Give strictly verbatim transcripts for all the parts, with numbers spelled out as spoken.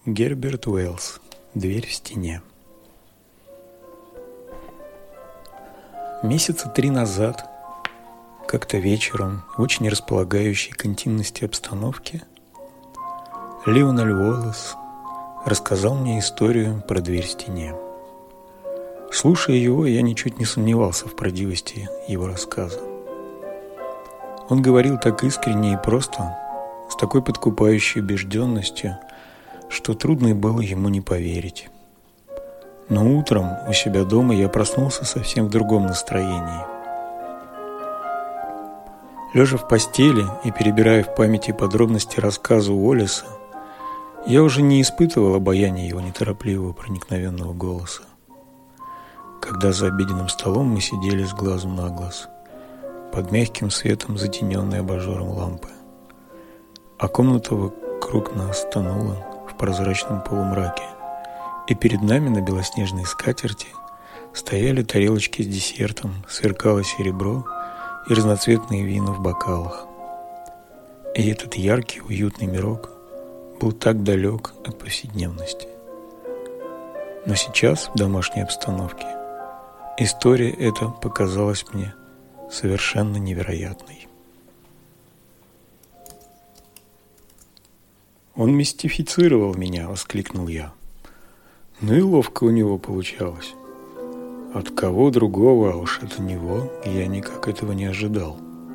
Герберт Уэллс. Дверь в стене. Месяца три назад, как-то вечером, в очень располагающей к интимности обстановке, Лионель Уоллес рассказал мне историю про дверь в стене. Слушая его, я ничуть не сомневался в правдивости его рассказа. Он говорил так искренне и просто, с такой подкупающей убежденностью, что трудно было ему не поверить. Но утром у себя дома я проснулся совсем в другом настроении. Лежа в постели и перебирая в памяти подробности рассказа Уоллеса, я уже не испытывал обаяния его неторопливого проникновенного голоса. Когда за обеденным столом мы сидели с глазу на глаз, под мягким светом затененной абажуром лампы, а комната вокруг нас тонула в прозрачном полумраке, и перед нами на белоснежной скатерти стояли тарелочки с десертом, сверкало серебро и разноцветные вина в бокалах. И этот яркий, уютный мирок был так далек от повседневности. Но сейчас, в домашней обстановке, история эта показалась мне совершенно невероятной. «Он мистифицировал меня», — воскликнул я. Ну и ловко у него получалось. От кого другого, а уж от него, я никак этого не ожидал.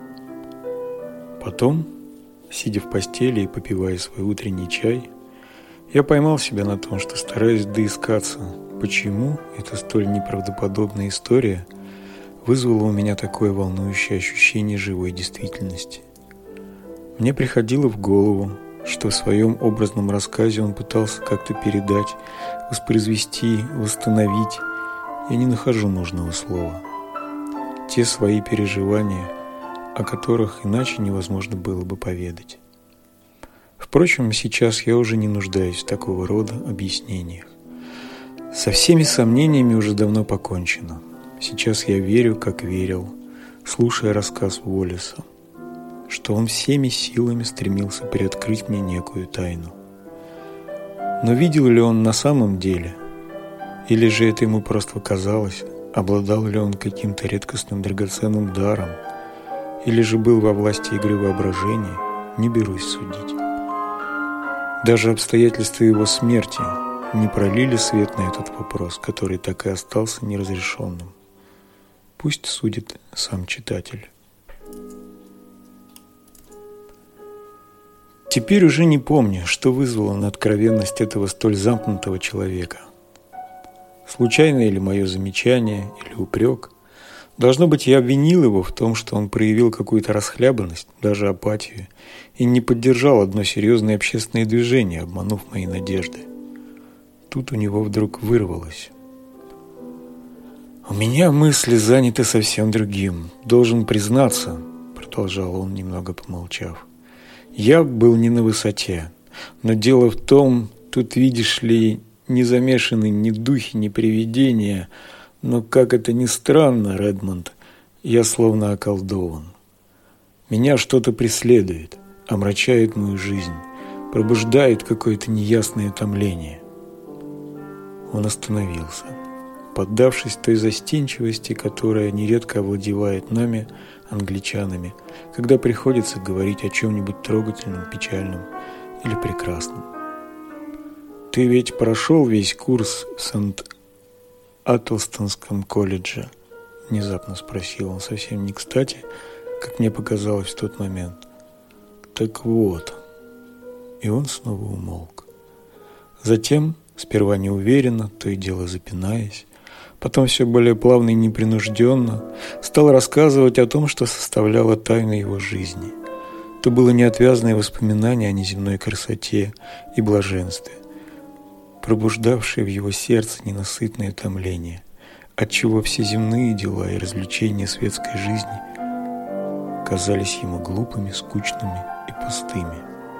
Потом, сидя в постели и попивая свой утренний чай, я поймал себя на том, что стараюсь доискаться, почему эта столь неправдоподобная история вызвала у меня такое волнующее ощущение живой действительности. Мне приходило в голову, что в своем образном рассказе он пытался как-то передать, воспроизвести, восстановить, я не нахожу нужного слова, те свои переживания, о которых иначе невозможно было бы поведать. Впрочем, сейчас я уже не нуждаюсь в такого рода объяснениях. Со всеми сомнениями уже давно покончено. Сейчас я верю, как верил, слушая рассказ Уоллеса, что он всеми силами стремился приоткрыть мне некую тайну. Но видел ли он на самом деле, или же это ему просто казалось, обладал ли он каким-то редкостным драгоценным даром, или же был во власти игры воображения, не берусь судить. Даже обстоятельства его смерти не пролили свет на этот вопрос, который так и остался неразрешенным. Пусть судит сам читатель. Теперь уже не помню, что вызвало на откровенность этого столь замкнутого человека. Случайное ли мое замечание или упрек? Должно быть, я обвинил его в том, что он проявил какую-то расхлябанность, даже апатию, и не поддержал одно серьезное общественное движение, обманув мои надежды. Тут у него вдруг вырвалось. «У меня мысли заняты совсем другим. Должен признаться», — продолжал он, немного помолчав. «Я был не на высоте, но дело в том, тут, видишь ли, не замешаны ни духи, ни привидения, но, как это ни странно, Редмонд, я словно околдован. Меня что-то преследует, омрачает мою жизнь, пробуждает какое-то неясное томление». Он остановился, поддавшись той застенчивости, которая нередко овладевает нами, англичанами, когда приходится говорить о чем-нибудь трогательном, печальном или прекрасном. «Ты ведь прошел весь курс в Сент-Атлстонском колледже?» — внезапно спросил он, совсем не кстати, как мне показалось в тот момент. «Так вот». И он снова умолк. Затем, сперва неуверенно, то и дело запинаясь, потом все более плавно и непринужденно, стал рассказывать о том, что составляло тайну его жизни. То было неотвязное воспоминание о неземной красоте и блаженстве, пробуждавшее в его сердце ненасытное томление, отчего все земные дела и развлечения светской жизни казались ему глупыми, скучными и пустыми.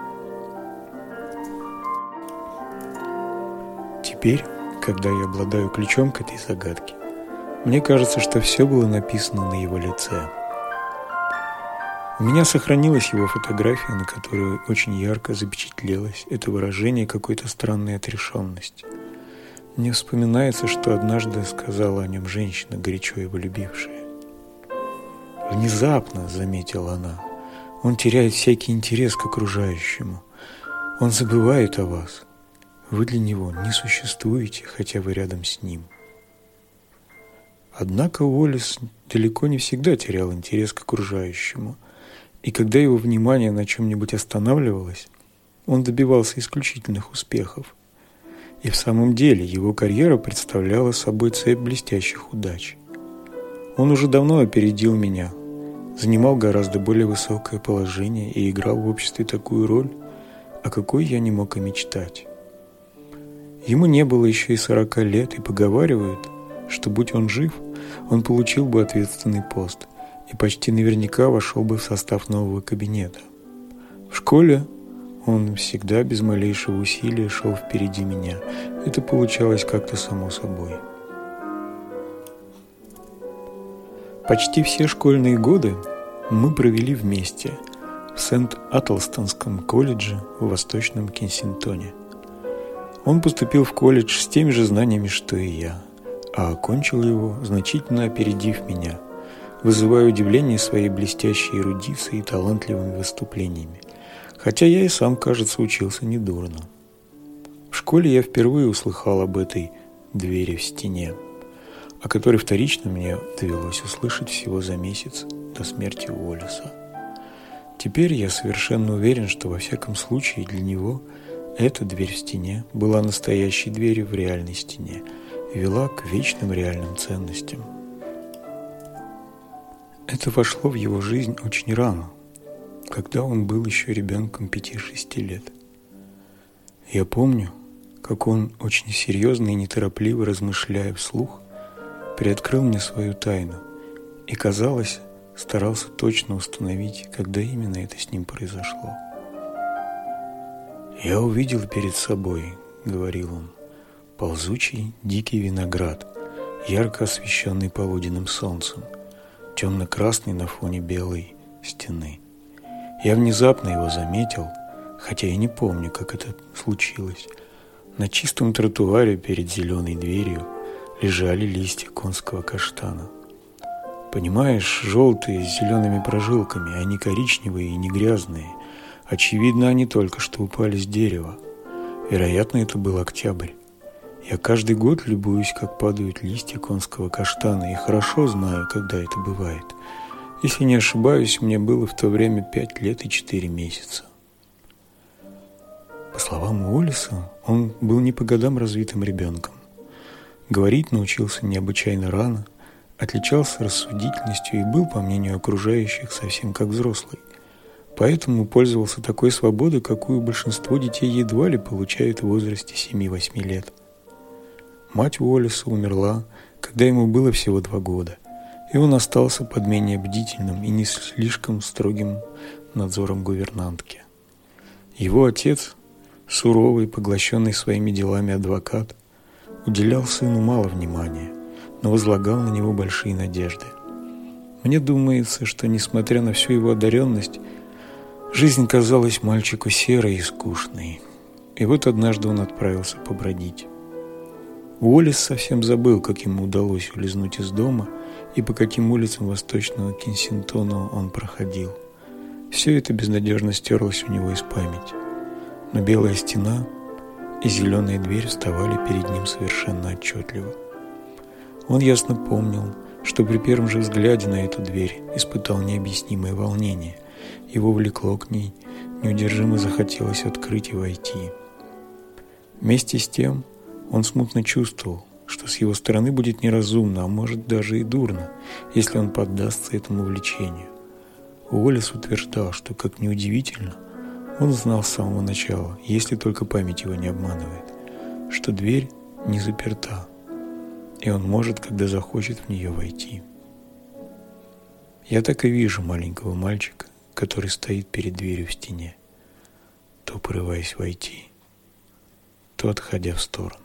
Теперь, когда я обладаю ключом к этой загадке, мне кажется, что все было написано на его лице. У меня сохранилась его фотография, на которой очень ярко запечатлелось это выражение какой-то странной отрешенности. Мне вспоминается, что однажды сказала о нем женщина, горячо его любившая. «Внезапно, — заметила она, — он теряет всякий интерес к окружающему. Он забывает о вас. Вы для него не существуете, хотя вы рядом с ним». Однако Уоллес далеко не всегда терял интерес к окружающему, и когда его внимание на чем-нибудь останавливалось, он добивался исключительных успехов. И в самом деле его карьера представляла собой цепь блестящих удач. Он уже давно опередил меня, занимал гораздо более высокое положение и играл в обществе такую роль, о какой я не мог и мечтать. Ему не было еще и сорока лет, и поговаривают, что, будь он жив, он получил бы ответственный пост и почти наверняка вошел бы в состав нового кабинета. В школе он всегда без малейшего усилия шел впереди меня. Это получалось как-то само собой. Почти все школьные годы мы провели вместе в Сент-Атлстонском колледже в Восточном Кенсингтоне. Он поступил в колледж с теми же знаниями, что и я, а окончил его, значительно опередив меня, вызывая удивление своей блестящей эрудицией и талантливыми выступлениями, хотя я и сам, кажется, учился недурно. В школе я впервые услыхал об этой двери в стене, о которой вторично мне довелось услышать всего за месяц до смерти Уоллеса. Теперь я совершенно уверен, что во всяком случае для него эта дверь в стене была настоящей дверью в реальной стене и вела к вечным реальным ценностям. Это вошло в его жизнь очень рано, когда он был еще ребенком пяти-шести лет. Я помню, как он, очень серьезно и неторопливо размышляя вслух, приоткрыл мне свою тайну и, казалось, старался точно установить, когда именно это с ним произошло. «Я увидел перед собой, — говорил он, — ползучий дикий виноград, ярко освещенный полуденным солнцем, темно-красный на фоне белой стены. Я внезапно его заметил, хотя я не помню, как это случилось. На чистом тротуаре перед зеленой дверью лежали листья конского каштана. Понимаешь, желтые с зелеными прожилками, они коричневые и не грязные. Очевидно, они только что упали с дерева. Вероятно, это был октябрь. Я каждый год любуюсь, как падают листья конского каштана, и хорошо знаю, когда это бывает. Если не ошибаюсь, мне было в то время пять лет и четыре месяца». По словам Уоллеса, он был не по годам развитым ребенком. Говорить научился необычайно рано, отличался рассудительностью и был, по мнению окружающих, совсем как взрослый. Поэтому пользовался такой свободой, какую большинство детей едва ли получают в возрасте семи-восьми лет. Мать Уоллеса умерла, когда ему было всего два года, и он остался под менее бдительным и не слишком строгим надзором гувернантки. Его отец, суровый, поглощенный своими делами адвокат, уделял сыну мало внимания, но возлагал на него большие надежды. Мне думается, что, несмотря на всю его одаренность, жизнь казалась мальчику серой и скучной. И вот однажды он отправился побродить. Уоллес совсем забыл, как ему удалось улизнуть из дома и по каким улицам Восточного Кенсингтона он проходил. Все это безнадежно стерлось у него из памяти. Но белая стена и зеленая дверь вставали перед ним совершенно отчетливо. Он ясно помнил, что при первом же взгляде на эту дверь испытал необъяснимое волнение. Его влекло к ней, неудержимо захотелось открыть и войти. Вместе с тем он смутно чувствовал, что с его стороны будет неразумно, а может даже и дурно, если он поддастся этому влечению. Уоллес утверждал, что, как ни удивительно, он знал с самого начала, если только память его не обманывает, что дверь не заперта, и он может, когда захочет, в нее войти. Я так и вижу маленького мальчика, который стоит перед дверью в стене, то порываясь войти, то отходя в сторону.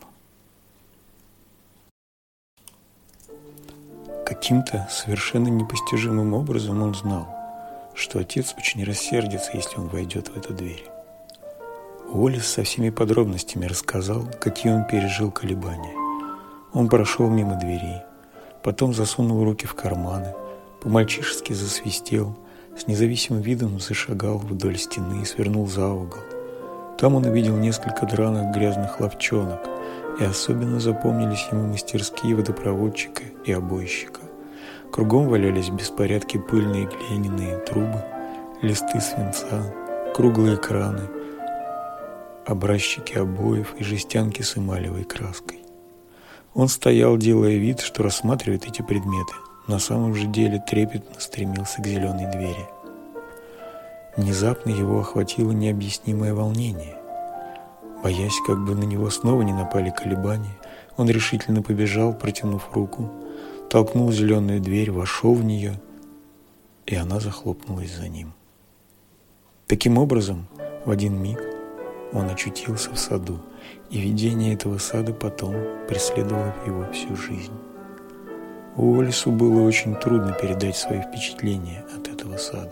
Каким-то совершенно непостижимым образом он знал, что отец очень рассердится, если он войдет в эту дверь. Уоллес со всеми подробностями рассказал, какие он пережил колебания. Он прошел мимо двери, потом засунул руки в карманы, по-мальчишески засвистел, с независимым видом зашагал вдоль стены и свернул за угол. Там он увидел несколько драных грязных лавчонок, и особенно запомнились ему мастерские водопроводчика и обойщика. Кругом валялись в беспорядке пыльные глиняные трубы, листы свинца, круглые краны, образчики обоев и жестянки с эмалевой краской. Он стоял, делая вид, что рассматривает эти предметы, на самом же деле трепетно стремился к зеленой двери. Внезапно его охватило необъяснимое волнение. Боясь, как бы на него снова не напали колебания, он решительно побежал, протянув руку, толкнул зеленую дверь, вошел в нее, и она захлопнулась за ним. Таким образом, в один миг он очутился в саду, и видение этого сада потом преследовало его всю жизнь. Уоллесу было очень трудно передать свои впечатления от этого сада.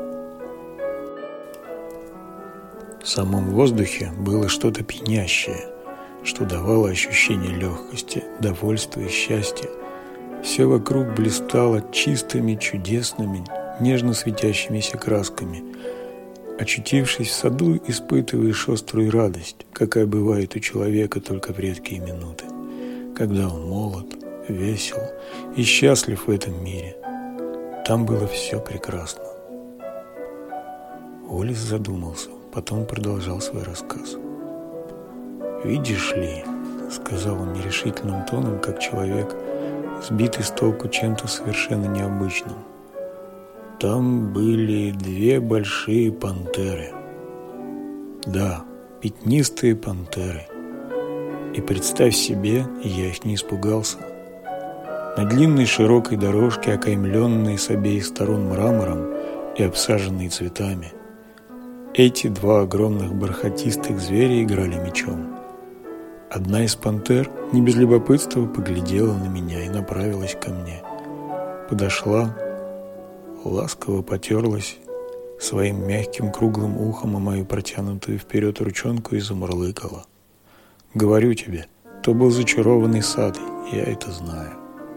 В самом воздухе было что-то пьянящее, что давало ощущение легкости, довольства и счастья. Все вокруг блистало чистыми, чудесными, нежно светящимися красками. Очутившись в саду, испытываешь острую радость, какая бывает у человека только в редкие минуты, когда он молод, весел и счастлив в этом мире. Там было все прекрасно. Уоллес задумался, потом продолжал свой рассказ. «Видишь ли, — сказал он нерешительным тоном, как человек, сбитый с толку чем-то совершенно необычным, — там были две большие пантеры. Да, пятнистые пантеры. И представь себе, я их не испугался. На длинной широкой дорожке, окаймленной с обеих сторон мрамором и обсаженной цветами, эти два огромных бархатистых зверя играли мечом. Одна из пантер не без любопытства поглядела на меня и направилась ко мне. Подошла, ласково потерлась своим мягким круглым ухом о мою протянутую вперед ручонку и замурлыкала. Говорю тебе, то был зачарованный сад, я это знаю.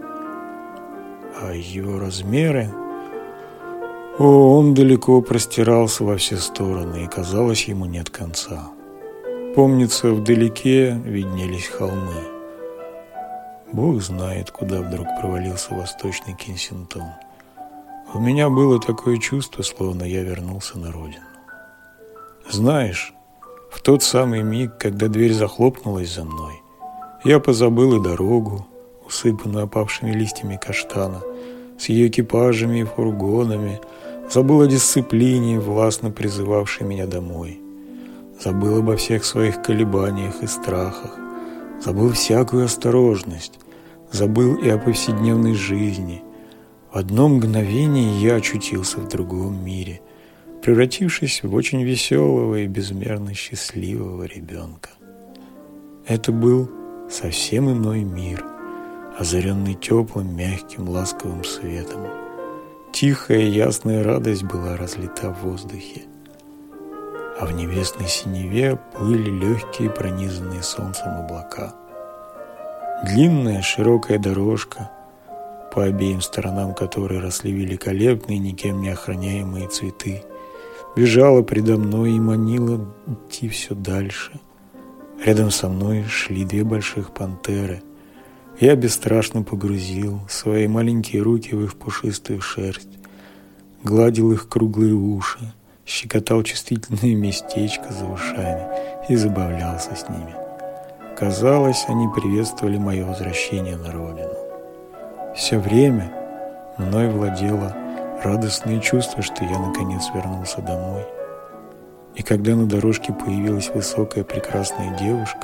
А его размеры... О, он далеко простирался во все стороны, и, казалось, ему нет конца. Помнится, вдалеке виднелись холмы. Бог знает, куда вдруг провалился восточный Кенсингтон. У меня было такое чувство, словно я вернулся на родину. Знаешь, в тот самый миг, когда дверь захлопнулась за мной, я позабыл и дорогу, усыпанную опавшими листьями каштана, с ее экипажами и фургонами, забыл о дисциплине, властно призывавшей меня домой. Забыл обо всех своих колебаниях и страхах, забыл всякую осторожность, забыл и о повседневной жизни. В одно мгновение я очутился в другом мире, превратившись в очень веселого и безмерно счастливого ребенка. Это был совсем иной мир, озаренный теплым, мягким, ласковым светом. Тихая и ясная радость была разлита в воздухе, а в небесной синеве плыли легкие, пронизанные солнцем облака. Длинная широкая дорожка, по обеим сторонам которой росли великолепные, никем не охраняемые цветы, бежала предо мной и манила идти все дальше. Рядом со мной шли две больших пантеры. Я бесстрашно погрузил свои маленькие руки в их пушистую шерсть, гладил их круглые уши, щекотал чувствительные местечко за ушами и забавлялся с ними. Казалось, они приветствовали мое возвращение на родину. Все время мной владело радостное чувство, что я наконец вернулся домой. И когда на дорожке появилась высокая прекрасная девушка,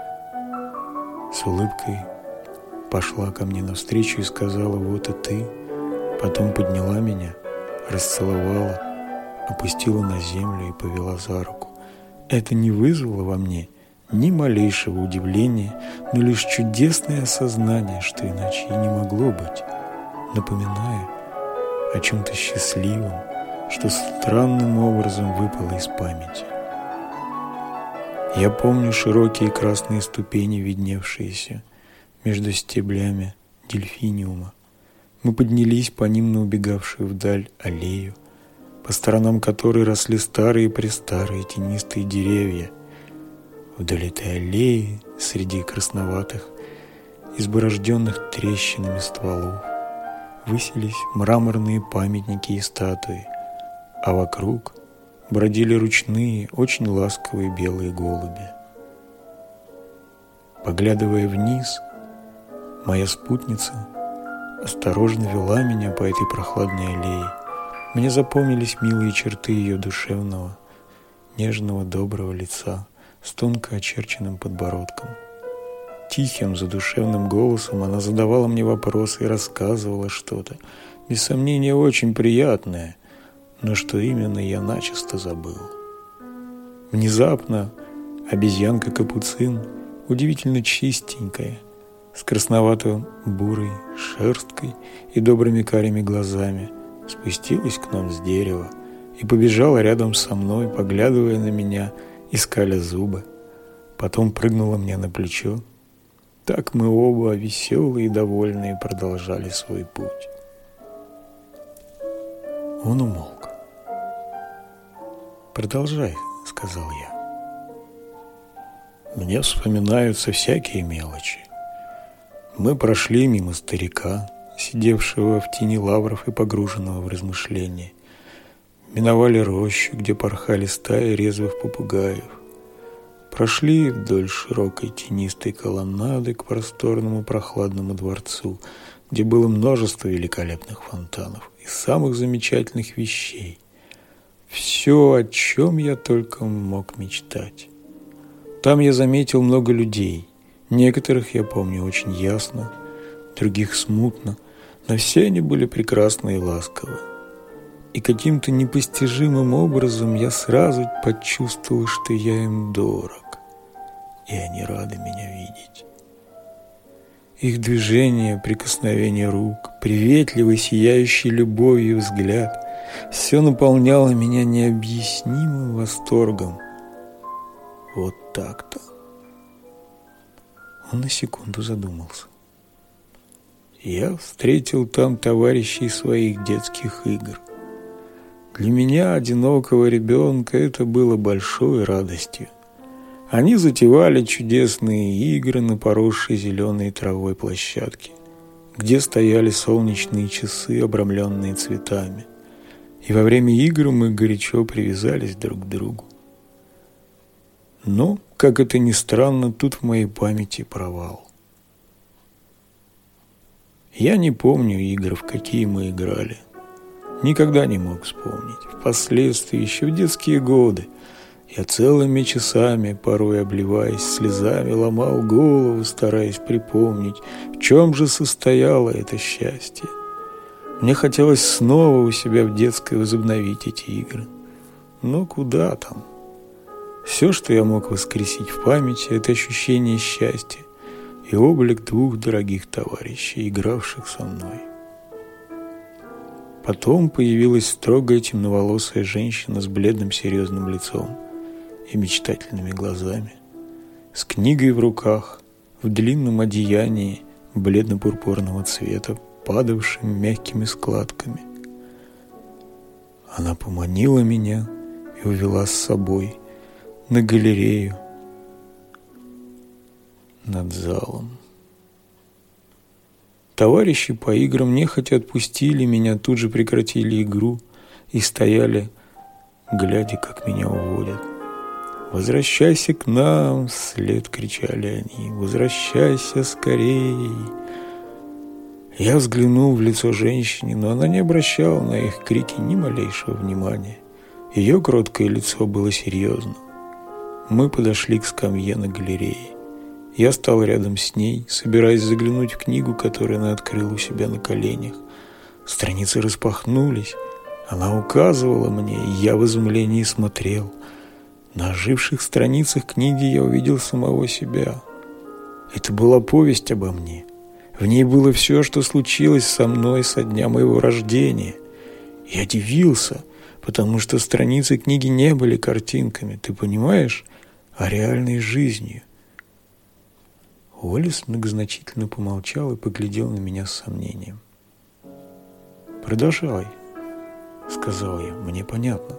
с улыбкой пошла ко мне навстречу и сказала: «Вот и ты». Потом подняла меня, расцеловала, опустила на землю и повела за руку. Это не вызвало во мне ни малейшего удивления, но лишь чудесное осознание, что иначе и не могло быть, напоминая о чем-то счастливом, что странным образом выпало из памяти. Я помню широкие красные ступени, видневшиеся между стеблями дельфиниума. Мы поднялись по ним на убегавшую вдаль аллею, по сторонам которой росли старые-престарые тенистые деревья. Вдоль этой аллеи, среди красноватых, изборожденных трещинами стволов, высились мраморные памятники и статуи, а вокруг бродили ручные, очень ласковые белые голуби. Поглядывая вниз, моя спутница осторожно вела меня по этой прохладной аллее. Мне запомнились милые черты ее душевного, нежного, доброго лица с тонко очерченным подбородком. Тихим, задушевным голосом она задавала мне вопросы и рассказывала что-то, без сомнения, очень приятное, но что именно я начисто забыл. Внезапно обезьянка-капуцин, удивительно чистенькая, с красновато-бурой шерсткой и добрыми карими глазами, спустилась к нам с дерева и побежала рядом со мной, поглядывая на меня и скаля зубы. Потом прыгнула мне на плечо. Так мы оба, веселые и довольные, продолжали свой путь. Он умолк. «Продолжай», — сказал я. Мне вспоминаются всякие мелочи. Мы прошли мимо старика, сидевшего в тени лавров и погруженного в размышления. Миновали рощу, где порхали стаи резвых попугаев. Прошли вдоль широкой тенистой колоннады к просторному прохладному дворцу, где было множество великолепных фонтанов и самых замечательных вещей. Все, о чем я только мог мечтать. Там я заметил много людей. Некоторых я помню очень ясно, других смутно, но все они были прекрасны и ласковы. И каким-то непостижимым образом я сразу почувствовал, что я им дорог, и они рады меня видеть. Их движение, прикосновение рук, приветливый, сияющий любовью взгляд – все наполняло меня необъяснимым восторгом. Вот так-то. Он на секунду задумался. Я встретил там товарищей своих детских игр. Для меня, одинокого ребенка, это было большой радостью. Они затевали чудесные игры на поросшей зеленой травой площадке, где стояли солнечные часы, обрамленные цветами. И во время игр мы горячо привязались друг к другу. Но, как это ни странно, тут в моей памяти провал. Я не помню игр, в какие мы играли. Никогда не мог вспомнить. Впоследствии, еще в детские годы, я целыми часами, порой обливаясь слезами, ломал голову, стараясь припомнить, в чем же состояло это счастье. Мне хотелось снова у себя в детской возобновить эти игры. Но куда там? Все, что я мог воскресить в памяти, это ощущение счастья и облик двух дорогих товарищей, игравших со мной. Потом появилась строгая темноволосая женщина с бледным серьезным лицом и мечтательными глазами, с книгой в руках, в длинном одеянии бледно-пурпурного цвета, падавшим мягкими складками. Она поманила меня и увела с собой на галерею над залом. Товарищи по играм нехотя отпустили меня, тут же прекратили игру и стояли, глядя, как меня уводят. «Возвращайся к нам!» — вслед кричали они. «Возвращайся скорей!» Я взглянул в лицо женщины, но она не обращала на их крики ни малейшего внимания. Ее кроткое лицо было серьезно. Мы подошли к скамье на галерее. Я стал рядом с ней, собираясь заглянуть в книгу, которую она открыла у себя на коленях. Страницы распахнулись. Она указывала мне, и я в изумлении смотрел. На оживших страницах книги я увидел самого себя. Это была повесть обо мне. В ней было все, что случилось со мной со дня моего рождения. Я дивился, потому что страницы книги не были картинками, ты понимаешь, а реальной жизнью. Уоллес многозначительно помолчал и поглядел на меня с сомнением. «Продолжай», — сказал я, — «мне понятно».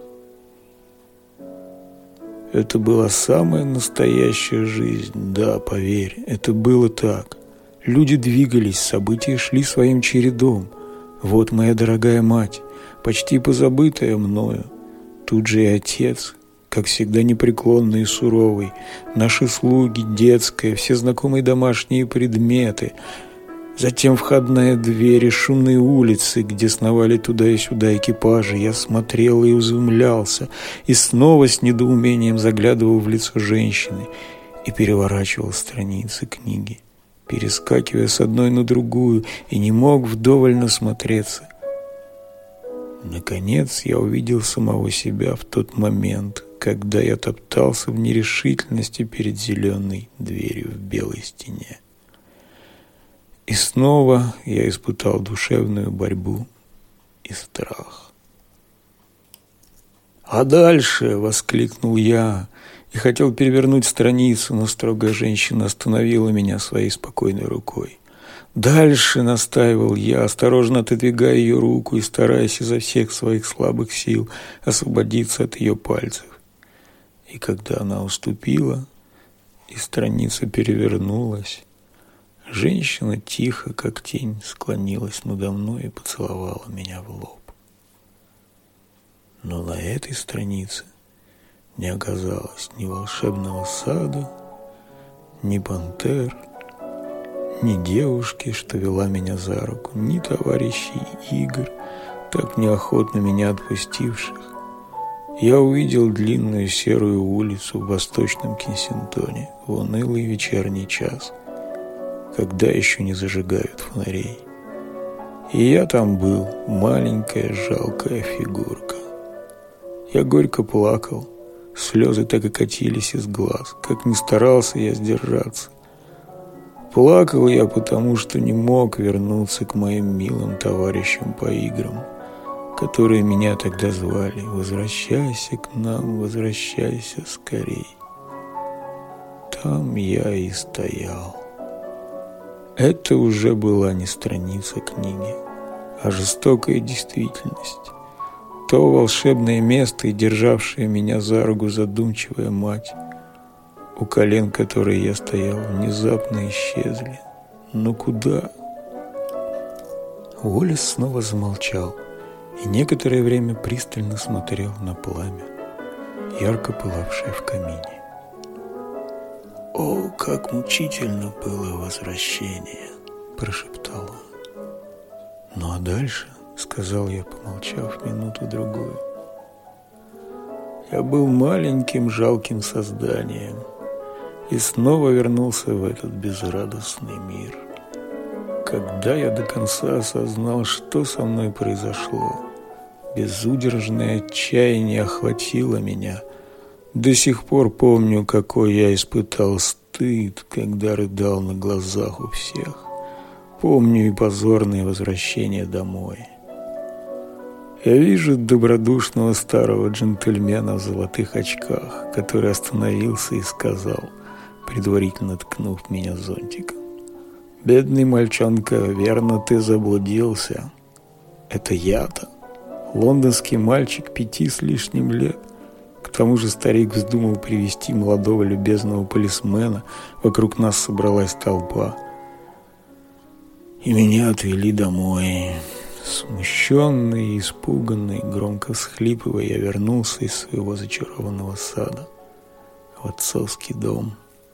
Это была самая настоящая жизнь, да, поверь, это было так. Люди двигались, события шли своим чередом. Вот моя дорогая мать, почти позабытая мною. Тут же и отец, как всегда непреклонный и суровый, наши слуги, детская, все знакомые домашние предметы, затем входная дверь и шумные улицы, где сновали туда и сюда экипажи. Я смотрел и изумлялся, и снова с недоумением заглядывал в лицо женщины и переворачивал страницы книги, перескакивая с одной на другую, и не мог вдоволь насмотреться. Наконец я увидел самого себя в тот момент, когда я топтался в нерешительности перед зеленой дверью в белой стене. И снова я испытал душевную борьбу и страх. «А дальше!» — воскликнул я и хотел перевернуть страницу, но строгая женщина остановила меня своей спокойной рукой. «Дальше!» — настаивал я, осторожно отодвигая ее руку и стараясь изо всех своих слабых сил освободиться от ее пальцев. И когда она уступила, и страница перевернулась, женщина тихо, как тень, склонилась надо мной и поцеловала меня в лоб. Но на этой странице не оказалось ни волшебного сада, ни пантер, ни девушки, что вела меня за руку, ни товарищей игр, так неохотно меня отпустивших. Я увидел длинную серую улицу в восточном Кенсингтоне в унылый вечерний час, когда еще не зажигают фонарей. И я там был, маленькая жалкая фигурка. Я горько плакал, слезы так и катились из глаз, как ни старался я сдержаться. Плакал я, потому что не мог вернуться к моим милым товарищам по играм, которые меня тогда звали: «Возвращайся к нам, возвращайся скорей». Там я и стоял. Это уже была не страница книги, а жестокая действительность. То волшебное место и державшая меня за руку задумчивая мать, у колен которой я стоял, внезапно исчезли. Но куда? Уоллес снова замолчал и некоторое время пристально смотрел на пламя, ярко пылавшее в камине. «О, как мучительно было возвращение!» – прошептал он. «Ну а дальше?» – сказал я, помолчав минуту-другую. «Я был маленьким жалким созданием и снова вернулся в этот безрадостный мир. Когда я до конца осознал, что со мной произошло, безудержное отчаяние охватило меня. До сих пор помню, какой я испытал стыд, когда рыдал на глазах у всех. Помню и позорное возвращение домой. Я вижу добродушного старого джентльмена в золотых очках, который остановился и сказал, предварительно ткнув меня зонтиком: «Бедный мальчонка, верно, ты заблудился». Это я-то, лондонский мальчик пяти с лишним лет. К тому же старик вздумал привести молодого любезного полисмена, вокруг нас собралась толпа. И меня отвели домой. Смущенный и испуганный, громко всхлипывая, я вернулся из своего зачарованного сада в отцовский дом.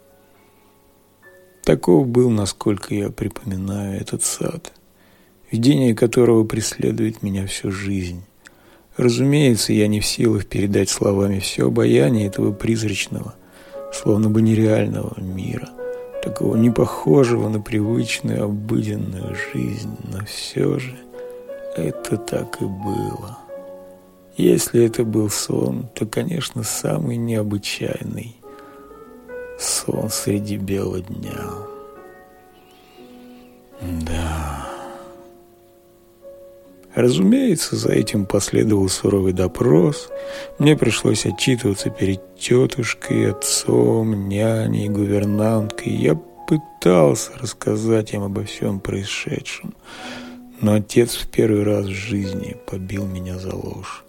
Таков был, насколько я припоминаю, этот сад, видение которого преследует меня всю жизнь. Разумеется, я не в силах передать словами все обаяние этого призрачного, словно бы нереального мира, такого не похожего на привычную обыденную жизнь, но все же это так и было. Если это был сон, то, конечно, самый необычайный сон среди бела дня. Да. Разумеется, за этим последовал суровый допрос. Мне пришлось отчитываться перед тетушкой, отцом, няней, гувернанткой. Я пытался рассказать им обо всем происшедшем, но отец в первый раз в жизни побил меня за ложь.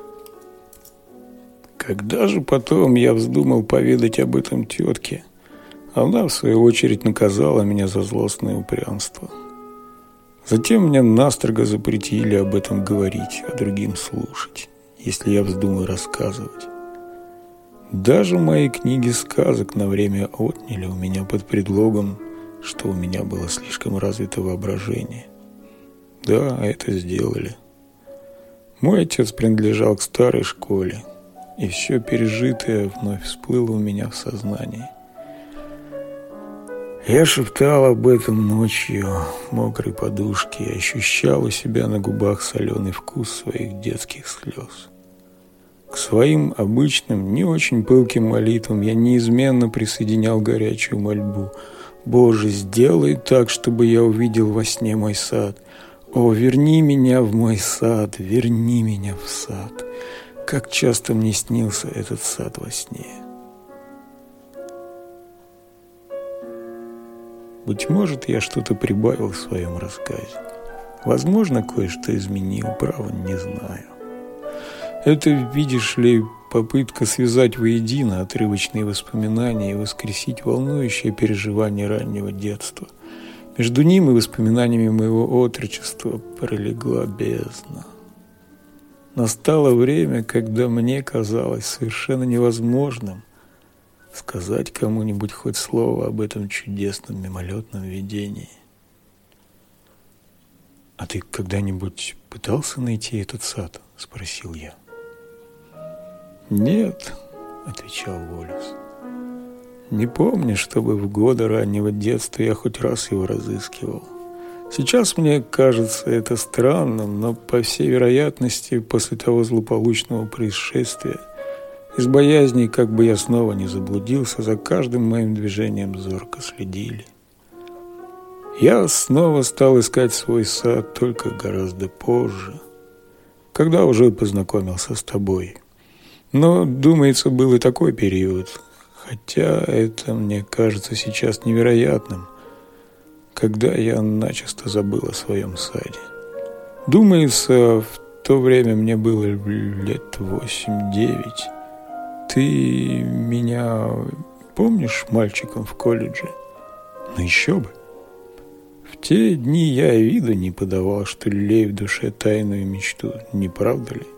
Когда же потом я вздумал поведать об этом тетке, она, в свою очередь, наказала меня за злостное упрямство. Затем мне настрого запретили об этом говорить, а другим слушать, если я вздумаю рассказывать. Даже мои книги сказок на время отняли у меня под предлогом, что у меня было слишком развито воображение. Да, это сделали. Мой отец принадлежал к старой школе, и все пережитое вновь всплыло у меня в сознании. Я шептал об этом ночью в мокрой подушке и ощущал у себя на губах соленый вкус своих детских слез. К своим обычным, не очень пылким молитвам я неизменно присоединял горячую мольбу. «Боже, сделай так, чтобы я увидел во сне мой сад. О, верни меня в мой сад, верни меня в сад». Как часто мне снился этот сад во сне. Быть может, я что-то прибавил в своем рассказе. Возможно, кое-что изменил, право, не знаю. Это, видишь ли, попытка связать воедино отрывочные воспоминания и воскресить волнующее переживание раннего детства. Между ним и воспоминаниями моего отрочества пролегла бездна. Настало время, когда мне казалось совершенно невозможным сказать кому-нибудь хоть слово об этом чудесном мимолетном видении. «А ты когда-нибудь пытался найти этот сад?» – спросил я. «Нет», – отвечал Уоллес. «Не помню, чтобы в годы раннего детства я хоть раз его разыскивал. Сейчас мне кажется это странным, но, по всей вероятности, после того злополучного происшествия, из боязни, как бы я снова не заблудился, за каждым моим движением зорко следили. Я снова стал искать свой сад только гораздо позже, когда уже познакомился с тобой. Но, думается, был и такой период, хотя это мне кажется сейчас невероятным, когда я начисто забыл о своем саде. Думается, в то время мне было лет восемь-девять. Ты меня помнишь мальчиком в колледже? Ну еще бы. В те дни я и виду не подавал, что лелею в душе тайную мечту, не правда ли?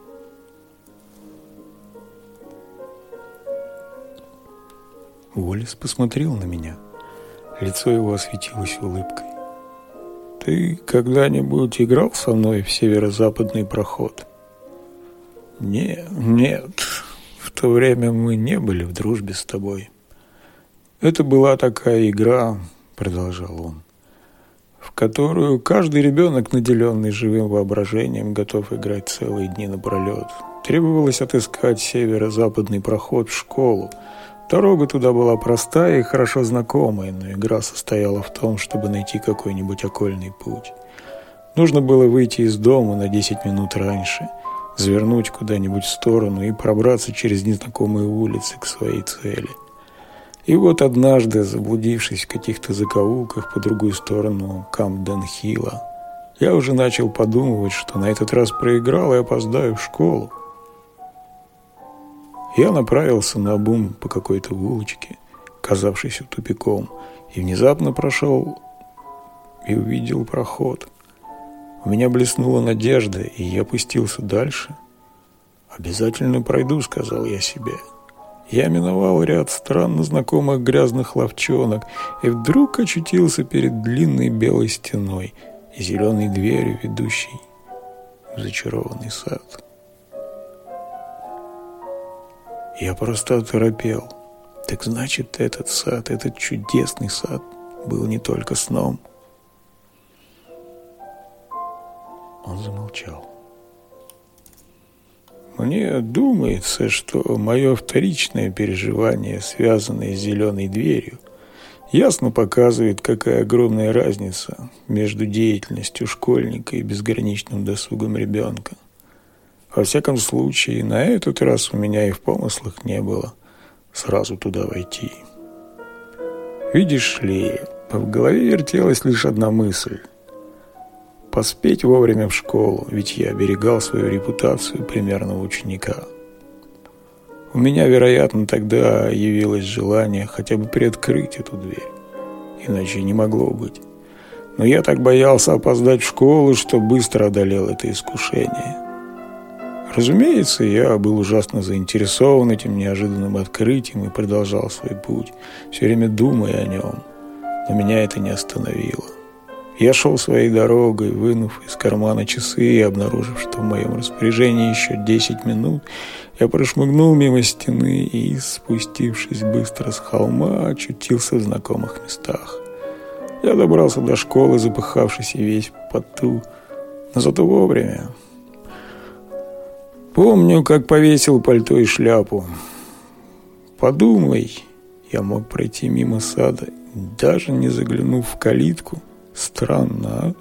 Уоллес посмотрел на меня. Лицо его осветилось улыбкой. «Ты когда-нибудь играл со мной в северо-западный проход?» «Не, нет, в то время мы не были в дружбе с тобой. Это была такая игра, — продолжал он, — в которую каждый ребенок, наделенный живым воображением, готов играть целые дни напролет. Требовалось отыскать северо-западный проход в школу. Дорога туда была простая и хорошо знакомая, но игра состояла в том, чтобы найти какой-нибудь окольный путь. Нужно было выйти из дома на десять минут раньше, завернуть куда-нибудь в сторону и пробраться через незнакомые улицы к своей цели. И вот однажды, заблудившись в каких-то закоулках по другую сторону Камден-Хилла, я уже начал подумывать, что на этот раз проиграл и опоздаю в школу. Я направился наобум по какой-то улочке, казавшейся тупиком, и внезапно прошел и увидел проход. У меня блеснула надежда, и я пустился дальше. «Обязательно пройду», — сказал я себе. Я миновал ряд странно знакомых грязных лавчонок и вдруг очутился перед длинной белой стеной и зеленой дверью, ведущей в зачарованный сад. Я просто оторопел. Так значит, этот сад, этот чудесный сад был не только сном. Он замолчал. Мне думается, что мое вторичное переживание, связанное с зеленой дверью, ясно показывает, какая огромная разница между деятельностью школьника и безграничным досугом ребенка. Во всяком случае, на этот раз у меня и в помыслах не было сразу туда войти. Видишь ли, в голове вертелась лишь одна мысль – поспеть вовремя в школу, ведь я оберегал свою репутацию примерного ученика. У меня, вероятно, тогда явилось желание хотя бы приоткрыть эту дверь, иначе не могло быть. Но я так боялся опоздать в школу, что быстро одолел это искушение. Разумеется, я был ужасно заинтересован этим неожиданным открытием и продолжал свой путь, все время думая о нем, но меня это не остановило. Я шел своей дорогой, вынув из кармана часы и обнаружив, что в моем распоряжении еще десять минут, я прошмыгнул мимо стены и, спустившись быстро с холма, очутился в знакомых местах. Я добрался до школы, запыхавшись и весь в поту, но зато вовремя. Помню, как повесил пальто и шляпу. Подумай, я мог пройти мимо сада, даже не заглянув в калитку. Странно, а?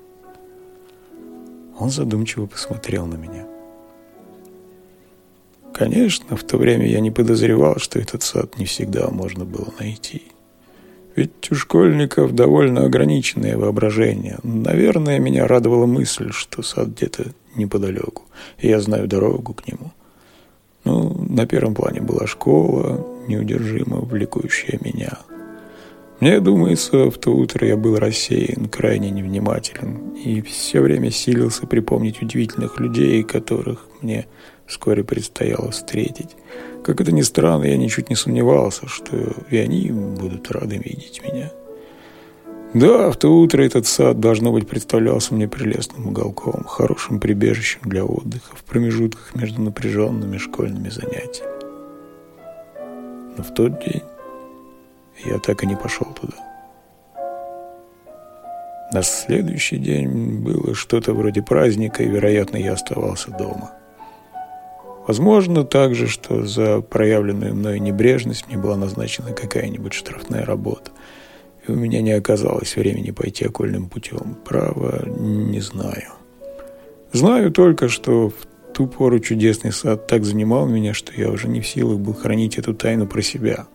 Он задумчиво посмотрел на меня. Конечно, в то время я не подозревал, что этот сад не всегда можно было найти. Ведь у школьников довольно ограниченное воображение. Наверное, меня радовала мысль, что сад где-то неподалеку, и я знаю дорогу к нему. Ну, на первом плане была школа, неудержимо влекущая меня. Мне думается, в то утро я был рассеян, крайне невнимателен, и все время силился припомнить удивительных людей, которых мне вскоре предстояло встретить. Как это ни странно, я ничуть не сомневался, что и они будут рады видеть меня. Да, в то утро этот сад, должно быть, представлялся мне прелестным уголком, хорошим прибежищем для отдыха в промежутках между напряженными школьными занятиями. Но в тот день я так и не пошел туда. На следующий день было что-то вроде праздника, и, вероятно, я оставался дома. Возможно также, что за проявленную мною небрежность мне была назначена какая-нибудь штрафная работа, и у меня не оказалось времени пойти окольным путем. Право, не знаю. Знаю только, что в ту пору чудесный сад так занимал меня, что я уже не в силах был хранить эту тайну про себя.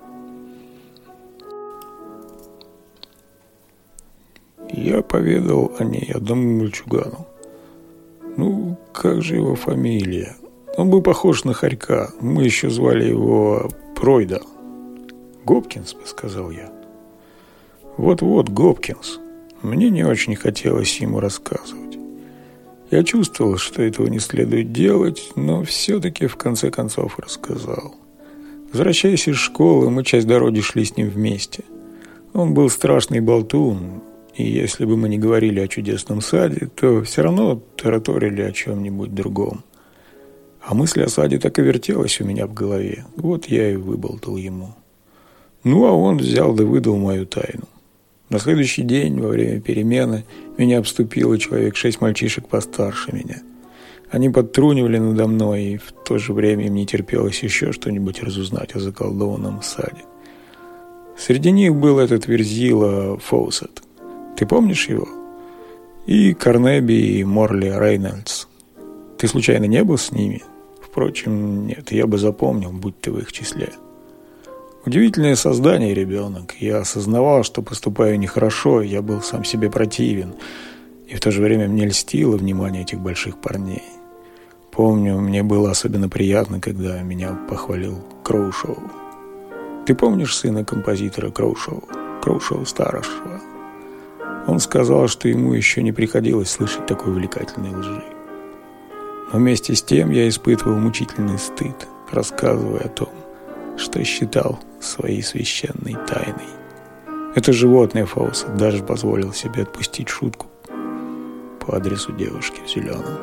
Я поведал о ней одному мальчугану. Ну, как же его фамилия? Он был похож на хорька. Мы еще звали его Пройда. «Гопкинс», — сказал я. «Вот-вот, Гопкинс». Мне не очень хотелось ему рассказывать. Я чувствовал, что этого не следует делать, но все-таки в конце концов рассказал. Возвращаясь из школы, мы часть дороги шли с ним вместе. Он был страшный болтун, и если бы мы не говорили о чудесном саде, то все равно тараторили о чем-нибудь другом. А мысль о саде так и вертелась у меня в голове. Вот я и выболтал ему. Ну, а он взял да выдал мою тайну. На следующий день, во время перемены, меня обступило человек шесть мальчишек постарше меня. Они подтрунивали надо мной, и в то же время им не терпелось еще что-нибудь разузнать о заколдованном саде. Среди них был этот верзила Фоусет. Ты помнишь его? И Карнеби, и Морли Рейнольдс. Ты случайно не был с ними? Впрочем, нет, я бы запомнил, будь ты в их числе. Удивительное создание, ребенок. Я осознавал, что поступаю нехорошо, я был сам себе противен, и в то же время мне льстило внимание этих больших парней. Помню, мне было особенно приятно, когда меня похвалил Кроушоу. Ты помнишь сына композитора Кроушоу, Кроушоу-старшего? Он сказал, что ему еще не приходилось слышать такой увлекательной лжи. Но вместе с тем я испытывал мучительный стыд, рассказывая о том, что считал своей священной тайной. Это животное Фоусет даже позволил себе отпустить шутку по адресу девушки в зеленом.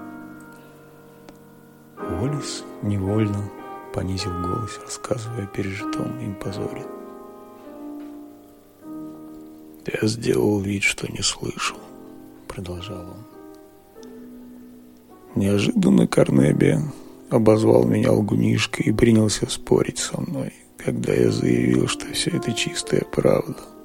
Уоллес невольно понизил голос, рассказывая о пережитом им позоре. «Я сделал вид, что не слышал», — продолжал он. Неожиданно Карнеби обозвал меня лгунишкой и принялся спорить со мной, когда я заявил, что все это чистая правда.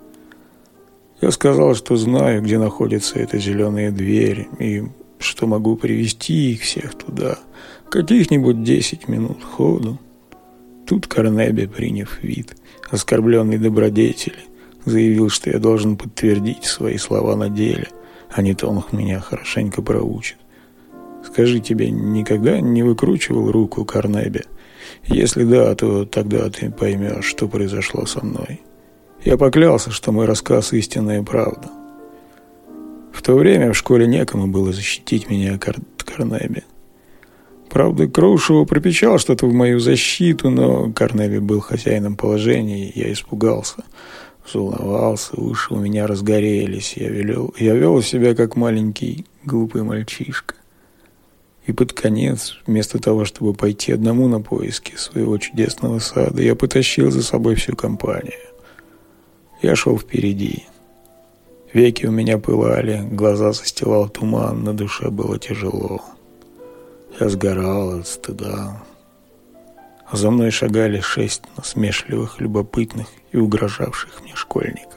Я сказал, что знаю, где находится эта зеленая дверь, и что могу привести их всех туда. Каких-нибудь десять минут ходу. Тут Карнеби, приняв вид оскорбленной добродетели, заявил, что я должен подтвердить свои слова на деле, а не то он меня хорошенько проучит. Скажи, тебе никогда не выкручивал руку Карнеби? Если да, то тогда ты поймешь, что произошло со мной. Я поклялся, что мой рассказ истинная правда. В то время в школе некому было защитить меня от Карнеби. Правда, Кроушева пропечал что-то в мою защиту, но Карнеби был хозяином положения, и я испугался, взволновался, уши у меня разгорелись, я, велел, я вел себя как маленький глупый мальчишка. И под конец, вместо того, чтобы пойти одному на поиски своего чудесного сада, я потащил за собой всю компанию. Я шел впереди. Веки у меня пылали, глаза застилал туман, на душе было тяжело. Я сгорал от стыда. А за мной шагали шесть насмешливых, любопытных и угрожавших мне школьников.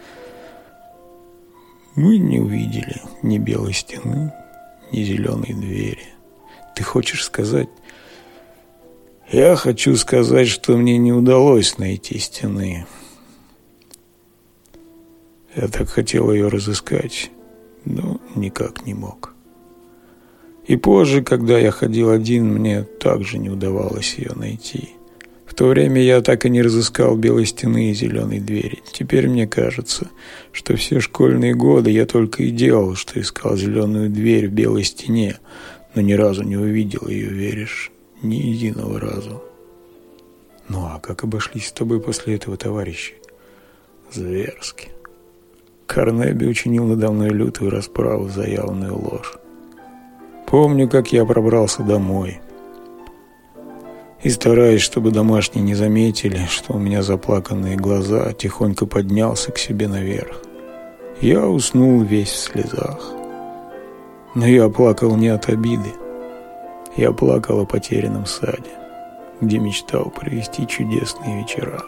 Мы не увидели ни белой стены, ни зеленой двери. Ты хочешь сказать? Я хочу сказать, что мне не удалось найти стены. Я так хотел ее разыскать, но никак не мог. И позже, когда я ходил один, мне также не удавалось ее найти. В то время я так и не разыскал белой стены и зеленой двери. Теперь мне кажется, что все школьные годы я только и делал, что искал зеленую дверь в белой стене, но ни разу не увидел ее, веришь? Ни единого разу. Ну а как обошлись с тобой после этого, товарищи? Зверски. Карнеби учинил надо мной лютую расправу за явную ложь. Помню, как я пробрался домой. И, стараясь, чтобы домашние не заметили, что у меня заплаканные глаза, тихонько поднялся к себе наверх. Я уснул весь в слезах. Но я плакал не от обиды. Я плакал о потерянном саде, где мечтал провести чудесные вечера.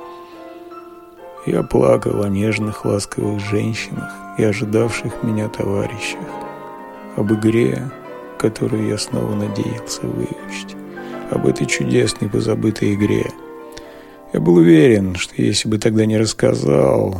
Я плакал о нежных, ласковых женщинах и ожидавших меня товарищах, об игре, которую я снова надеялся выучить, об этой чудесной позабытой игре. Я был уверен, что если бы тогда не рассказал...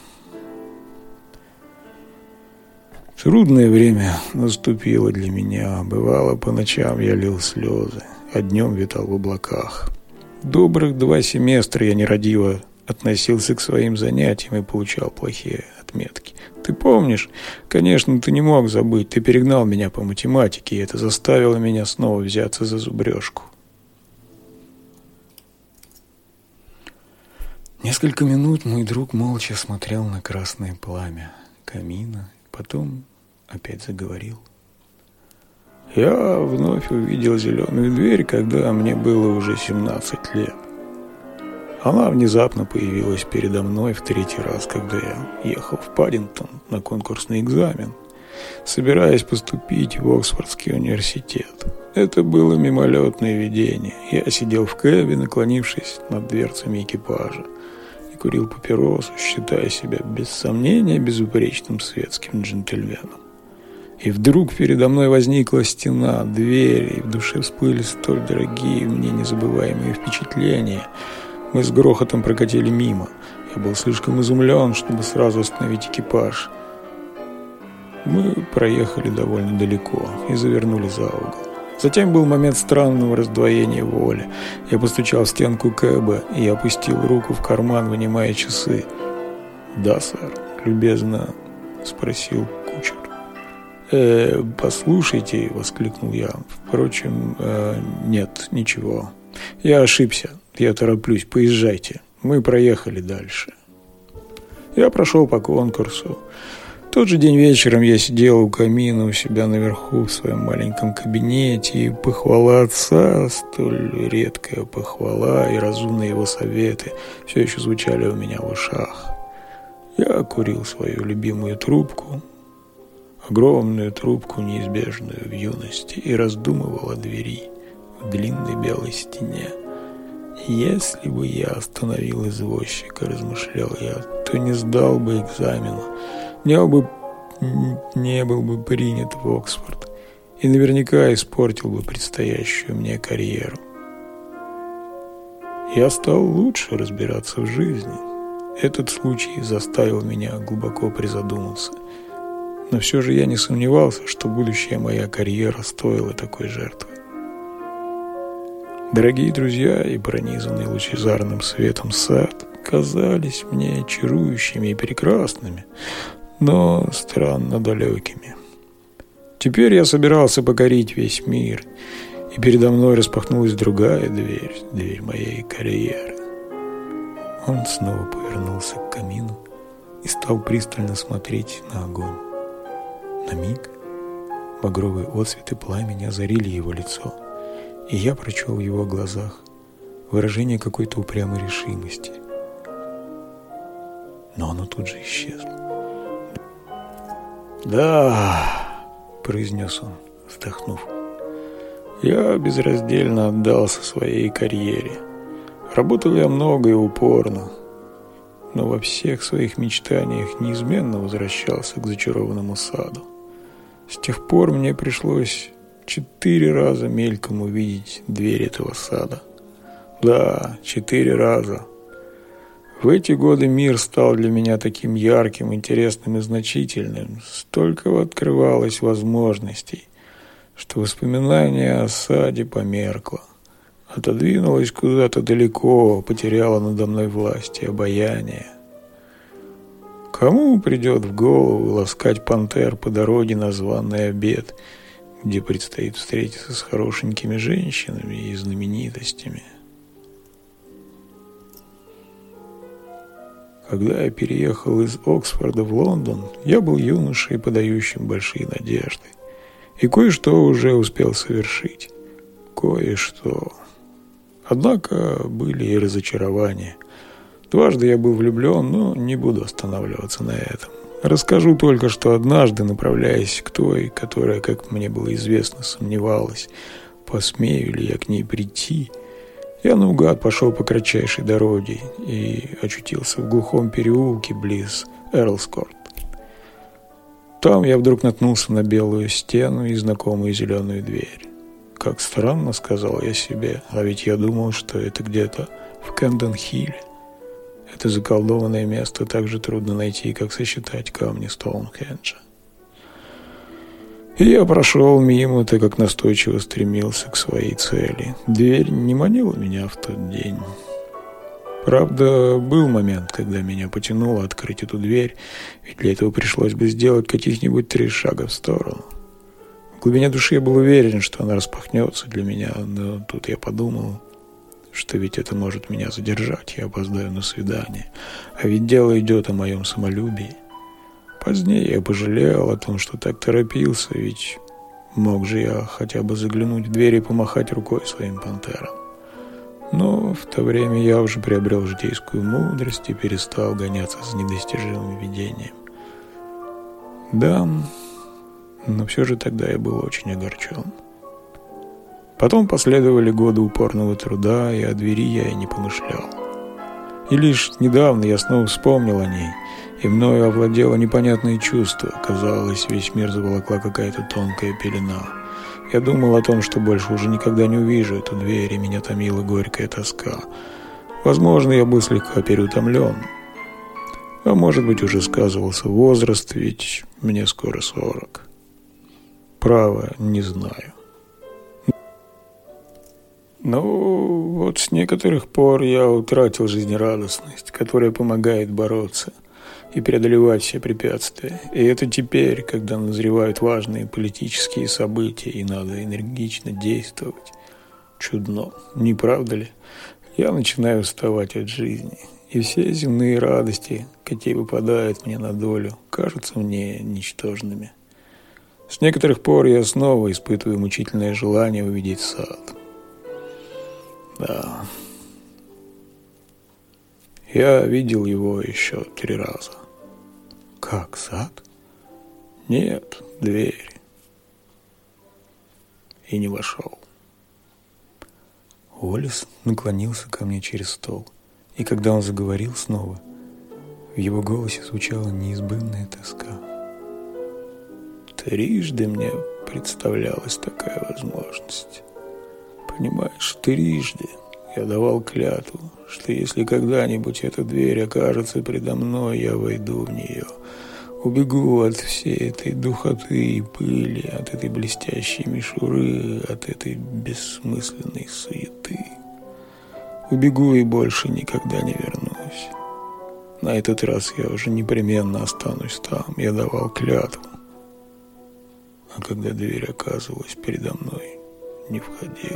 Трудное время наступило для меня. Бывало, по ночам я лил слезы, а днем витал в облаках. Добрых два семестра я нерадиво относился к своим занятиям и получал плохие отметки. Ты помнишь? Конечно, ты не мог забыть. Ты перегнал меня по математике, и это заставило меня снова взяться за зубрежку. Несколько минут мой друг молча смотрел на красное пламя камина, потом опять заговорил. Я вновь увидел зеленую дверь, когда мне было уже семнадцать лет. Она внезапно появилась передо мной в третий раз, когда я ехал в Паддингтон на конкурсный экзамен, собираясь поступить в Оксфордский университет. Это было мимолетное видение. Я сидел в кэбе, наклонившись над дверцами экипажа, и курил папиросу, считая себя без сомнения безупречным светским джентльменом. И вдруг передо мной возникла стена, дверь, и в душе всплыли столь дорогие мне незабываемые впечатления. Мы с грохотом прокатили мимо. Я был слишком изумлен, чтобы сразу остановить экипаж. Мы проехали довольно далеко и завернули за угол. Затем был момент странного раздвоения воли. Я постучал в стенку кэба и опустил руку в карман, вынимая часы. «Да, сэр», — любезно спросил кучер. «Э, послушайте», — воскликнул я. «Впрочем, э, нет, ничего. Я ошибся. Я тороплюсь. Поезжайте. Мы проехали дальше». Я прошел по конкурсу. В тот же день вечером я сидел у камина у себя наверху в своем маленьком кабинете, и похвала отца, столь редкая похвала, и разумные его советы все еще звучали у меня в ушах. Я курил свою любимую трубку, огромную трубку, неизбежную в юности, и раздумывал о двери в длинной белой стене. Если бы я остановил извозчика, размышлял я, то что не сдал бы экзамена, не был бы, не был бы принят в Оксфорд и наверняка испортил бы предстоящую мне карьеру. Я стал лучше разбираться в жизни. Этот случай заставил меня глубоко призадуматься. Но все же я не сомневался, что будущая моя карьера стоила такой жертвы. Дорогие друзья и пронизанный лучезарным светом сад казались мне чарующими и прекрасными, но странно далекими. Теперь я собирался покорить весь мир, и передо мной распахнулась другая дверь, дверь моей карьеры. Он снова повернулся к камину и стал пристально смотреть на огонь. На миг багровые отсветы пламени озарили его лицо, и я прочел в его глазах выражение какой-то упрямой решимости. Но оно тут же исчезло. «Да», — произнес он, вздохнув, — «я безраздельно отдался своей карьере. Работал я много и упорно, но во всех своих мечтаниях неизменно возвращался к зачарованному саду. С тех пор мне пришлось четыре раза мельком увидеть дверь этого сада. Да, четыре раза. В эти годы мир стал для меня таким ярким, интересным и значительным. Столько открывалось возможностей, что воспоминание о саде померкло. Отодвинулось куда-то далеко, потеряло надо мной власть и обаяние. Кому придет в голову ласкать пантер по дороге на званый обед, где предстоит встретиться с хорошенькими женщинами и знаменитостями? Когда я переехал из Оксфорда в Лондон, я был юношей, подающим большие надежды, и кое-что уже успел совершить. Кое-что. Однако были и разочарования. Дважды я был влюблен, но не буду останавливаться на этом. Расскажу только, что однажды, направляясь к той, которая, как мне было известно, сомневалась, посмею ли я к ней прийти, я наугад пошел по кратчайшей дороге и очутился в глухом переулке близ Эрлскорт. Там я вдруг наткнулся на белую стену и знакомую зеленую дверь. Как странно, сказал я себе, а ведь я думал, что это где-то в Кэмден-Хилле. Это заколдованное место так же трудно найти, как сосчитать камни Стоунхенджа. И я прошел мимо, так как настойчиво стремился к своей цели. Дверь не манила меня в тот день. Правда, был момент, когда меня потянуло открыть эту дверь, ведь для этого пришлось бы сделать каких-нибудь три шага в сторону. В глубине души я был уверен, что она распахнется для меня, но тут я подумал, что ведь это может меня задержать, я опоздаю на свидание. А ведь дело идет о моем самолюбии. Позднее я пожалел о том, что так торопился, ведь мог же я хотя бы заглянуть в дверь и помахать рукой своим пантерам. Но в то время я уже приобрел житейскую мудрость и перестал гоняться за недостижимым видением. Да, но все же тогда я был очень огорчен. Потом последовали годы упорного труда, и о двери я и не помышлял. И лишь недавно я снова вспомнил о ней, и мною овладело непонятное чувство. Казалось, весь мир заволокла какая-то тонкая пелена. Я думал о том, что больше уже никогда не увижу эту дверь, и меня томила горькая тоска. Возможно, я был слегка переутомлен. А может быть, уже сказывался возраст, ведь мне скоро сорок. Право, не знаю. Ну, вот с некоторых пор я утратил жизнерадостность, которая помогает бороться и преодолевать все препятствия. И это теперь, когда назревают важные политические события, и надо энергично действовать. Чудно, не правда ли? Я начинаю уставать от жизни, и все земные радости, какие выпадают мне на долю, кажутся мне ничтожными. С некоторых пор я снова испытываю мучительное желание увидеть сад. Да. Я видел его еще три раза. Как, сад? Нет, дверь. И не вошел. Уоллес наклонился ко мне через стол, и когда он заговорил снова, В его голосе звучала неизбывная тоска. Трижды мне представлялась такая возможность. Понимаешь, трижды я давал клятву, что если когда-нибудь эта дверь окажется предо мной, я войду в нее. Убегу от всей этой духоты и пыли, от этой блестящей мишуры, от этой бессмысленной суеты. Убегу и больше никогда не вернусь. На этот раз я уже непременно останусь там. Я давал клятву. А когда дверь оказывалась передо мной, не входил.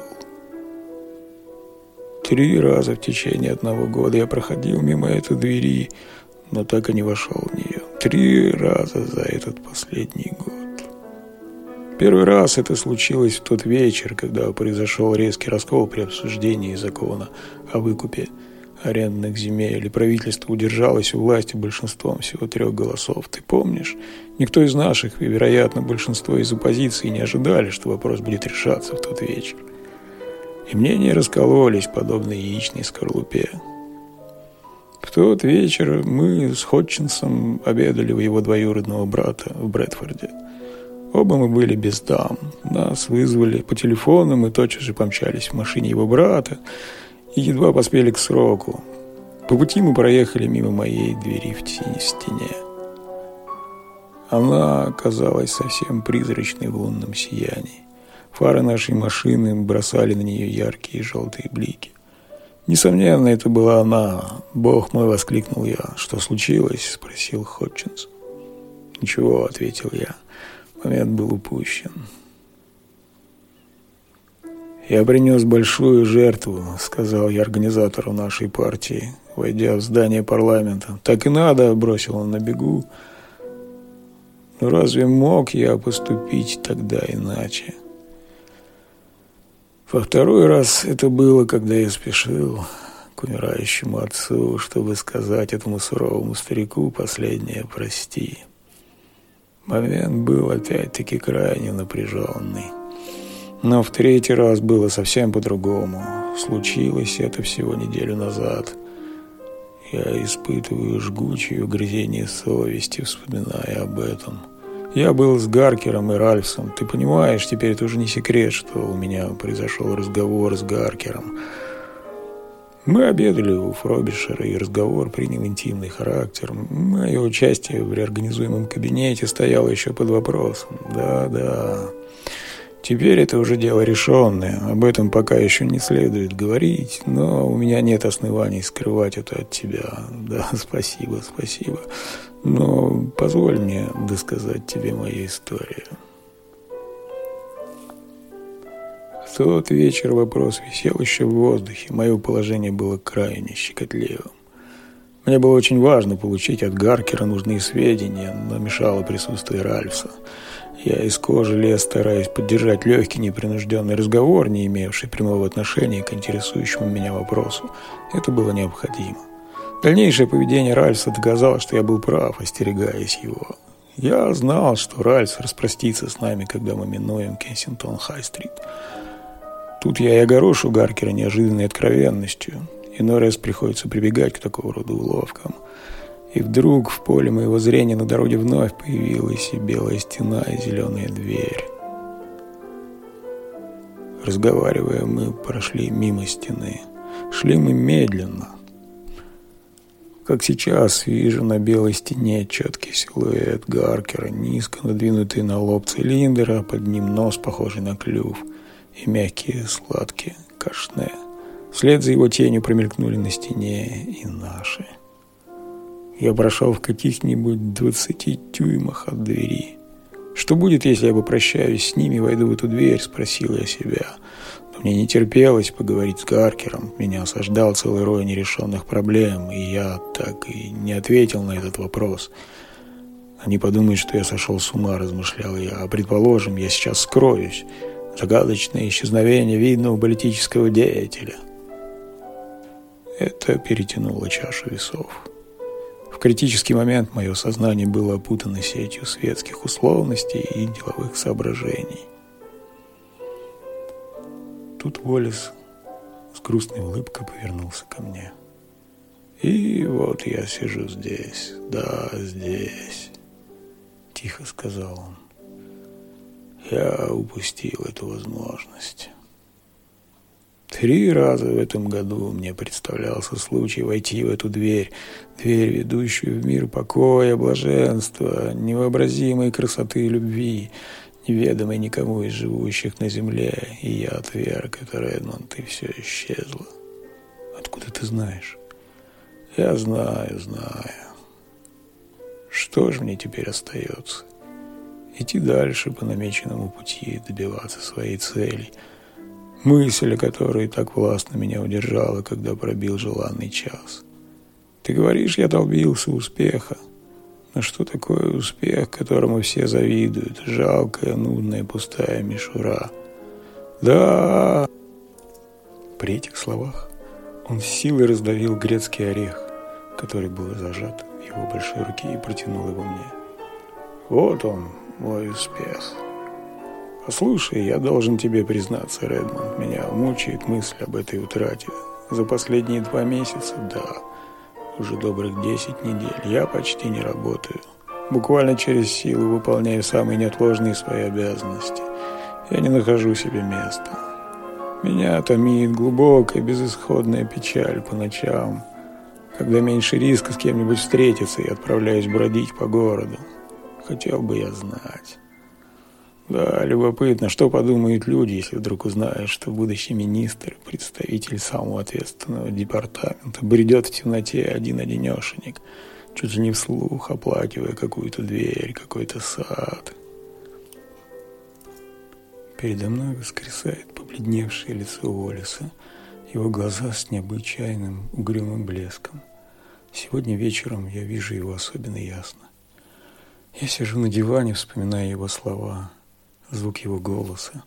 Три раза в течение одного года я проходил мимо этой двери, но так и не вошел в нее. Три раза за этот последний год. Первый раз это случилось в тот вечер, когда произошел резкий раскол при обсуждении закона о выкупе арендных земель, и правительство удержалось у власти большинством всего трех голосов. Ты помнишь? Никто из наших, и, вероятно, большинство из оппозиции не ожидали, что вопрос будет решаться в тот вечер. И мнения раскололись, подобно яичной скорлупе. В тот вечер мы с Ходгкинсом обедали у его двоюродного брата в Брэдфорде. Оба мы были без дам. Нас вызвали по телефону, мы тотчас же помчались в машине его брата и едва поспели к сроку. По пути мы проехали мимо моей двери в стене. Она оказалась совсем призрачной в лунном сиянии. Фары нашей машины бросали на нее яркие желтые блики. Несомненно, это была она. «Бог мой!» — воскликнул я. «Что случилось?» — спросил Ходгкинс. «Ничего», — ответил я. Момент был упущен. «Я принес большую жертву», — сказал я организатору нашей партии, войдя в здание парламента. «Так и надо», — бросил он на бегу. «Но разве мог я поступить тогда иначе?» Во второй раз это было, когда я спешил к умирающему отцу, чтобы сказать этому суровому старику последнее «прости». Момент был опять-таки крайне напряженный. Но в третий раз было совсем по-другому. Случилось это всего неделю назад. Я испытываю жгучее угрызение совести, вспоминая об этом. Я был с Гаркером и Ральфсом. Ты понимаешь, теперь это уже не секрет, что у меня произошел разговор с Гаркером. Мы обедали у Фробишера, и разговор принял интимный характер. Мое участие в реорганизуемом кабинете стояло еще под вопросом. Да-да, теперь это уже дело решенное. Об этом пока еще не следует говорить, но у меня нет оснований скрывать это от тебя. Да, спасибо, спасибо. Но позволь мне досказать тебе мою историю. В тот вечер вопрос висел еще в воздухе. Мое положение было крайне щекотливым. Мне было очень важно получить от Гаркера нужные сведения, но мешало присутствие Ральфса. Я из кожи лез, стараясь поддержать легкий, непринужденный разговор, не имевший прямого отношения к интересующему меня вопросу. Это было необходимо. Дальнейшее поведение Ральфса доказало, что я был прав, остерегаясь его. Я знал, что Ральфс распростится с нами, когда мы минуем Кенсингтон-Хай-стрит. Тут я и огорошу Гаркера неожиданной откровенностью. Иной раз приходится прибегать к такого рода уловкам. И вдруг в поле моего зрения на дороге вновь появилась и белая стена, и зеленая дверь. Разговаривая, мы прошли мимо стены. Шли мы медленно. Как сейчас вижу на белой стене четкий силуэт Гаркера, низко надвинутый на лоб цилиндра, под ним нос, похожий на клюв, и мягкие сладкие кашне. Вслед за его тенью промелькнули на стене и наши. Я прошел в каких-нибудь двадцати дюймах от двери. Что будет, если я попрощаюсь с ними и войду в эту дверь, спросил я себя. Но мне не терпелось поговорить с Гаркером. Меня осаждал целый рой нерешенных проблем, и я так и не ответил на этот вопрос. Они подумают, что я сошел с ума, размышлял я. А предположим, я сейчас скроюсь. Загадочное исчезновение видного политического деятеля. Это перетянуло чашу весов. В критический момент мое сознание было опутано сетью светских условностей и деловых соображений. Тут Уоллес с грустной улыбкой повернулся ко мне. И вот я сижу здесь, да, здесь, тихо сказал он. Я упустил эту возможность. Три раза в этом году мне представлялся случай войти в эту дверь, дверь, ведущую в мир покоя, блаженства, невообразимой красоты и любви, неведомой никому из живущих на земле, и я отверг это, Редмонд, и все исчезло. Откуда ты знаешь? Я знаю, знаю. Что же мне теперь остается? Идти дальше по намеченному пути, добиваться своей цели, мысль, о которой так властно меня удержала, когда пробил желанный час. Ты говоришь, я долбился успеха. Но что такое успех, которому все завидуют? Жалкая, нудная, пустая мишура. Да! При этих словах он с силой раздавил грецкий орех, который был зажат в его большой руке, и протянул его мне. Вот он, мой успех. Послушай, я должен тебе признаться, Редмонд, меня мучает мысль об этой утрате. За последние два месяца, да, уже добрых десять недель, я почти не работаю. Буквально через силу выполняю самые неотложные свои обязанности. Я не нахожу себе места. Меня томит глубокая безысходная печаль по ночам, когда меньше риска с кем-нибудь встретиться, и отправляюсь бродить по городу. Хотел бы я знать. Да, любопытно, что подумают люди, если вдруг узнают, что будущий министр, представитель самого ответственного департамента, бредет в темноте один-одинешенек, чуть ли не вслух, оплакивая какую-то дверь, какой-то сад. Передо мной воскресает побледневшее лицо Уоллеса, его глаза с необычайным угрюмым блеском. Сегодня вечером я вижу его особенно ясно. Я сижу на диване, вспоминая его слова, звук его голоса.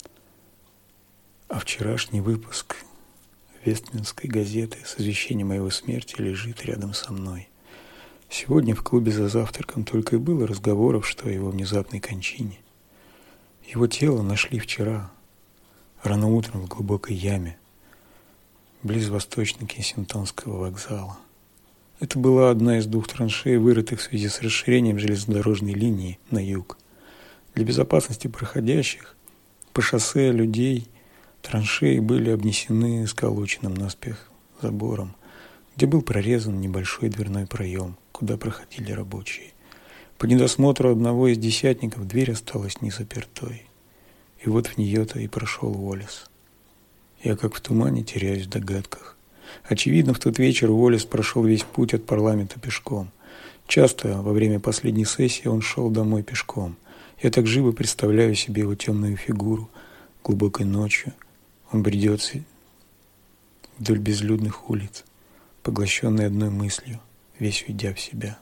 А вчерашний выпуск Вестминской газеты с извещением о его смерти лежит рядом со мной. Сегодня в клубе за завтраком только и было разговоров, что о его внезапной кончине. Его тело нашли вчера, рано утром в глубокой яме, близ Восточно-Кенсингтонского вокзала. Это была одна из двух траншей, вырытых в связи с расширением железнодорожной линии на юг. Для безопасности проходящих по шоссе людей траншеи были обнесены сколоченным наспех забором, где был прорезан небольшой дверной проем, куда проходили рабочие. По недосмотру одного из десятников дверь осталась незапертой. И вот в нее-то и прошел Уоллес. Я как в тумане теряюсь в догадках. Очевидно, в тот вечер Уоллес прошел весь путь от парламента пешком. Часто во время последней сессии он шел домой пешком. Я так живо представляю себе его темную фигуру. Глубокой ночью он бредет вдоль безлюдных улиц, поглощенный одной мыслью, весь уйдя в себя.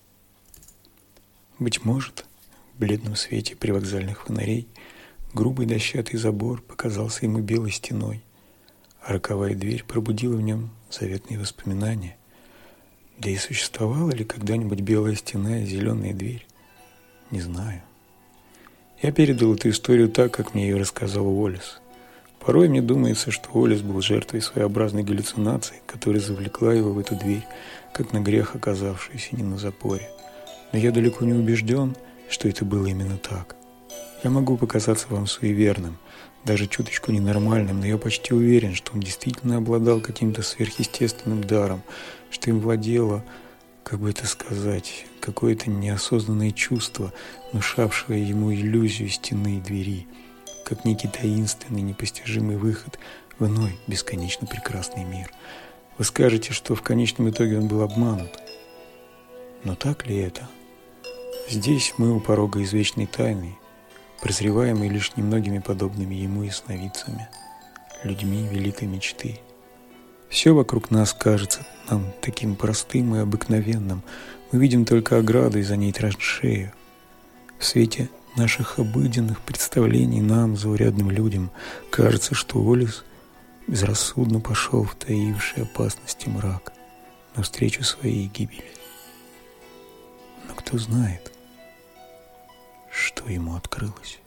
Быть может, в бледном свете привокзальных фонарей грубый дощатый забор показался ему белой стеной, а роковая дверь пробудила в нем заветные воспоминания. Да и существовала ли когда-нибудь белая стена и зеленая дверь? Не знаю. Я передал эту историю так, как мне ее рассказал Уоллес. Порой мне думается, что Уоллес был жертвой своеобразной галлюцинации, которая завлекла его в эту дверь, как на грех оказавшуюся не на запоре. Но я далеко не убежден, что это было именно так. Я могу показаться вам суеверным, даже чуточку ненормальным, но я почти уверен, что он действительно обладал каким-то сверхъестественным даром, что им владело, как бы это сказать, какое-то неосознанное чувство, внушавшее ему иллюзию стены и двери, как некий таинственный, непостижимый выход в иной, бесконечно прекрасный мир. Вы скажете, что в конечном итоге он был обманут. Но так ли это? Здесь мы у порога извечной тайны, прозреваемой лишь немногими подобными ему ясновидцами, людьми великой мечты. Все вокруг нас кажется нам таким простым и обыкновенным. Мы видим только ограду и за ней траншею. В свете наших обыденных представлений нам, заурядным людям, кажется, что Уоллес безрассудно пошел в таивший опасности мрак навстречу своей гибели. Но кто знает, что ему открылось?